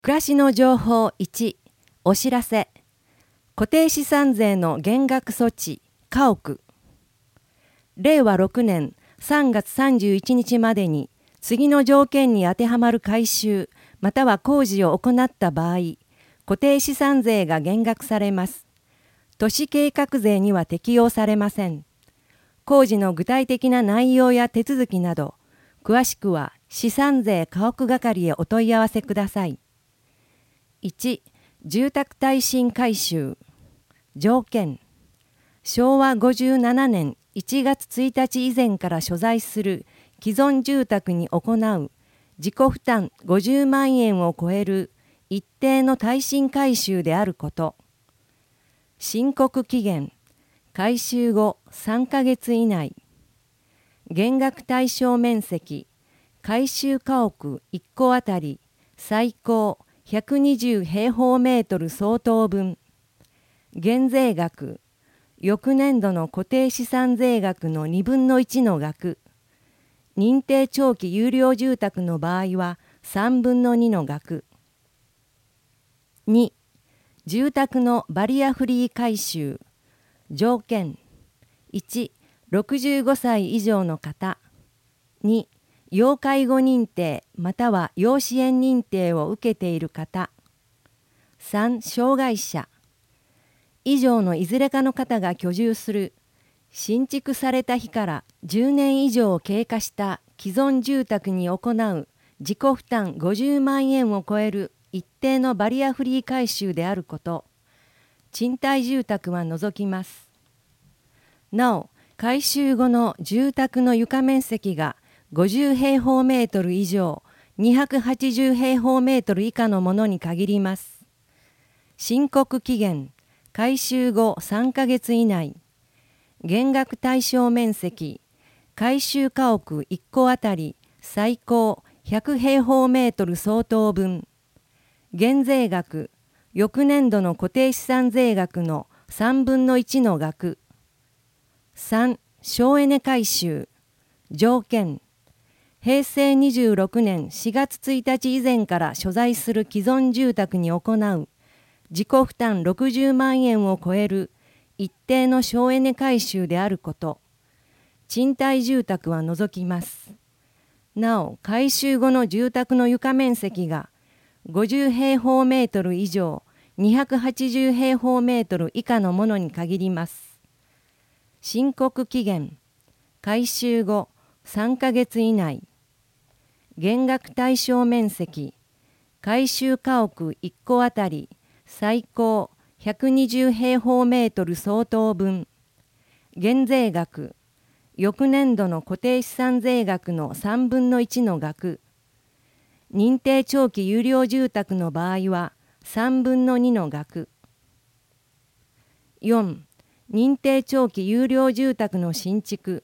暮らしの情報1、お知らせ。固定資産税の減額措置、家屋。令和6年3月31日までに次の条件に当てはまる改修または工事を行った場合、固定資産税が減額されます。都市計画税には適用されません。工事の具体的な内容や手続きなど、詳しくは資産税家屋係へお問い合わせください。1、住宅耐震改修。条件。昭和57年1月1日以前から所在する既存住宅に行う自己負担50万円を超える一定の耐震改修であること。申告期限。改修後3ヶ月以内。減額対象面積。改修家屋1戸あたり最高120平方メートル相当分。減税額。翌年度の固定資産税額の2分の1の額。認定長期有料住宅の場合は3分の2の額。2、住宅のバリアフリー改修。条件。1、65歳以上の方。2、要介護認定または要支援認定を受けている方。3、障害者。以上のいずれかの方が居住する新築された日から10年以上経過した既存住宅に行う自己負担50万円を超える一定のバリアフリー改修であること。賃貸住宅は除きます。なお、改修後の住宅の床面積が50平方メートル以上、280平方メートル以下のものに限ります。申告期限。改修後3ヶ月以内。減額対象面積。改修家屋1戸あたり最高100平方メートル相当分。減税額。翌年度の固定資産税額の3分の1の額。3、省エネ改修。条件。平成26年4月1日以前から所在する既存住宅に行う自己負担60万円を超える一定の省エネ改修であること。賃貸住宅は除きます。なお、改修後の住宅の床面積が50平方メートル以上、280平方メートル以下のものに限ります。申告期限。改修後3ヶ月以内。減額対象面積。改修家屋1戸あたり最高120平方メートル相当分。減税額。翌年度の固定資産税額の3分の1の額。認定長期有料住宅の場合は3分の2の額。4、認定長期有料住宅の新築。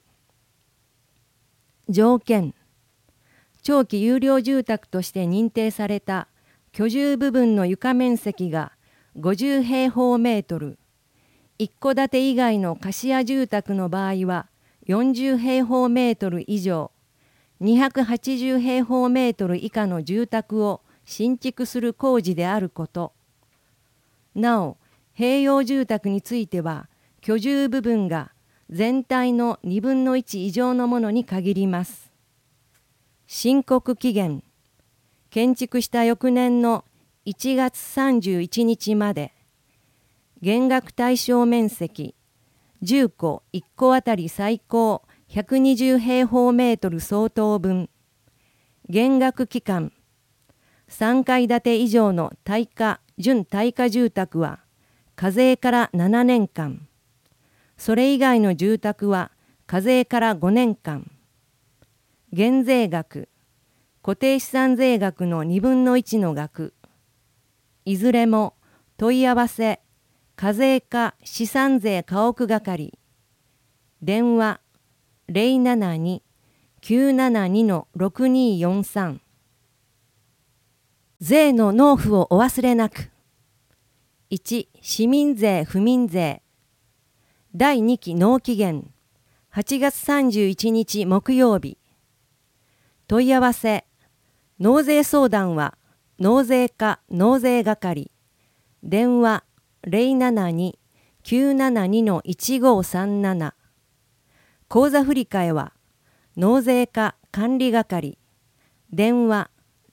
条件。長期有料住宅として認定された居住部分の床面積が50平方メートル、一戸建て以外の貸家住宅の場合は40平方メートル以上、280平方メートル以下の住宅を新築する工事であること。なお、併用住宅については居住部分が全体の2分の1以上のものに限ります。申告期限。建築した翌年の1月31日まで。減額対象面積。10戸1戸あたり最高120平方メートル相当分。減額期間。3階建て以上の耐火・準耐火住宅は課税から7年間。それ以外の住宅は課税から5年間。減税額。固定資産税額の2分の1の額。いずれも問い合わせ課税課資産税家屋係。電話 072-972-6243。税の納付をお忘れなく。1、市民税不民税。第2期納期限。8月31日木曜日。問い合わせ。納税相談は納税課納税係、電話072-972-1537。口座振替は納税課管理係、電話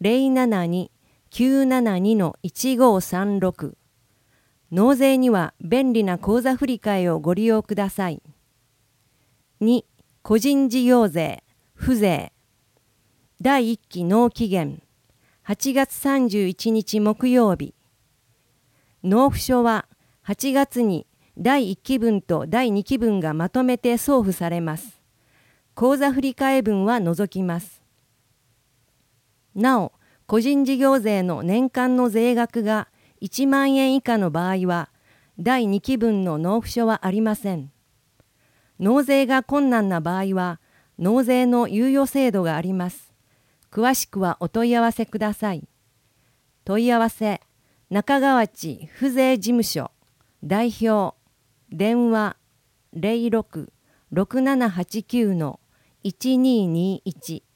072-972-1536。納税には便利な口座振替をご利用ください。2、個人事業税、付税。第1期納期限、8月31日木曜日。納付書は8月に第1期分と第2期分がまとめて送付されます。口座振替分は除きます。なお、個人事業税の年間の税額が1万円以下の場合は、第2期分の納付書はありません。納税が困難な場合は、納税の猶予制度があります。詳しくはお問い合わせください。問い合わせ、中川内府税事務所、代表、電話06-6789-1221